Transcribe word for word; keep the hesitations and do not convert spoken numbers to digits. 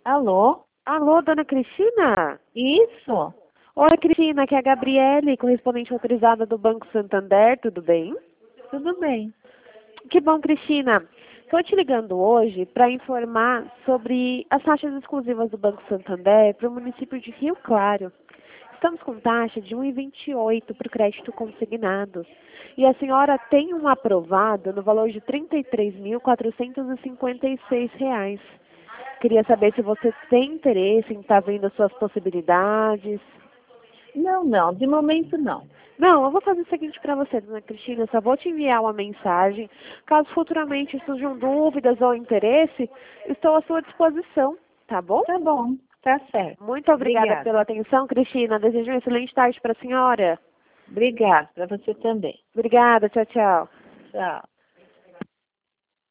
Alô? Alô, dona Cristina? Isso? Oi, Cristina, aqui é a Gabriele, correspondente autorizada do Banco Santander, tudo bem? Tudo bem. Que bom, Cristina. Estou te ligando hoje para informar sobre as taxas exclusivas do Banco Santander para o município de Rio Claro. Estamos com taxa de um vírgula vinte e oito para o crédito consignado. E a senhora tem um aprovado no valor de trinta e três mil quatrocentos e cinquenta e seis reais. Queria saber se você tem interesse em estar vendo as suas possibilidades. Não, não, de momento não. Não, eu vou fazer o seguinte para você, dona Cristina, eu só vou te enviar uma mensagem. Caso futuramente surjam dúvidas ou interesse, estou à sua disposição, tá bom? Tá bom, tá certo. Muito obrigada, Obrigada. pela atenção, Cristina. Desejo uma excelente tarde para a senhora. Obrigada, para você também. Obrigada, tchau, tchau. Tchau.